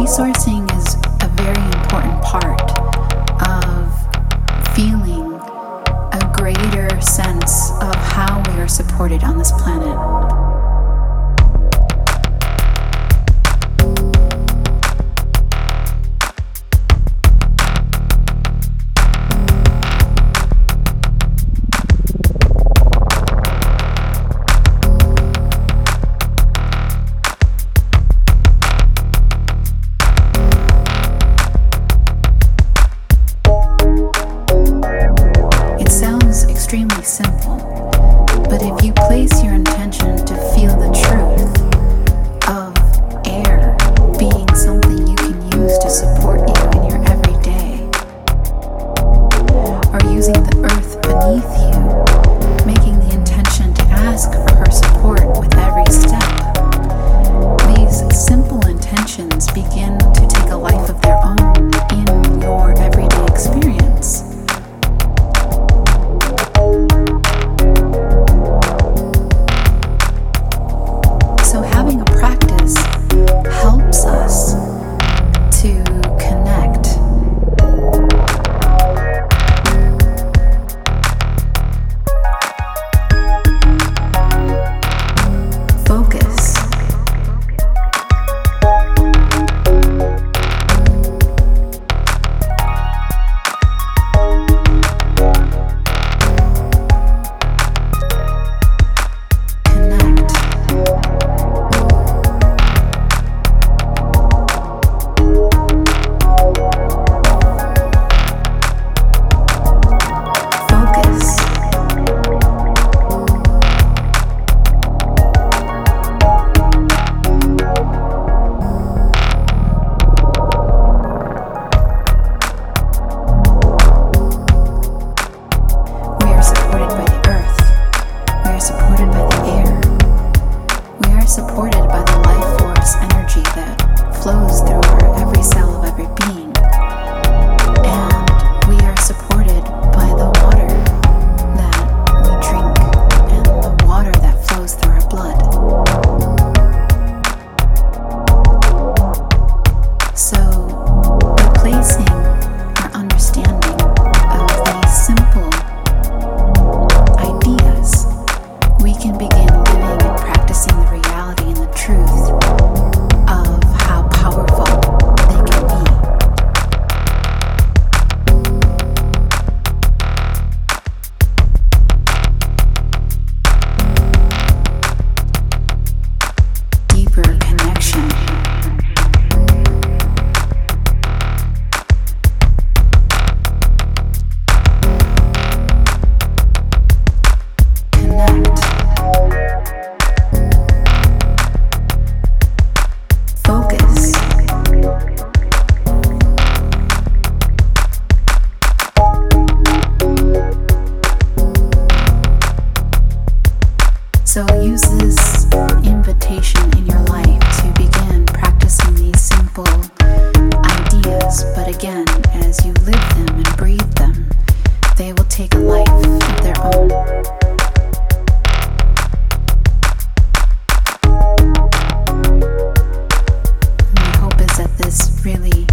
Resourcing is a very important part of feeling a greater sense of how we are supported on this planet. Extremely simple, but if you place your intention to feel the truth of air being something you can use to support you in your everyday, or using the earth beneath you, making the intention to ask for her support with every step, these simple intentions begin to take a life of their own in your everyday experience. So having a practice helps us to connect. Focus. Supported by the life force energy that flows through our every cell of every being. And we are supported by the water that we drink and the water that flows through our blood. So, by placing our understanding of these simple ideas, we can begin living and practicing the reality and the truth of how powerful they can be. Deeper connection. Connect. Focus. So use this invitation in your life to begin practicing these simple ideas, but again, as you live them and breathe them, they will take a life of their own. My hope is that this really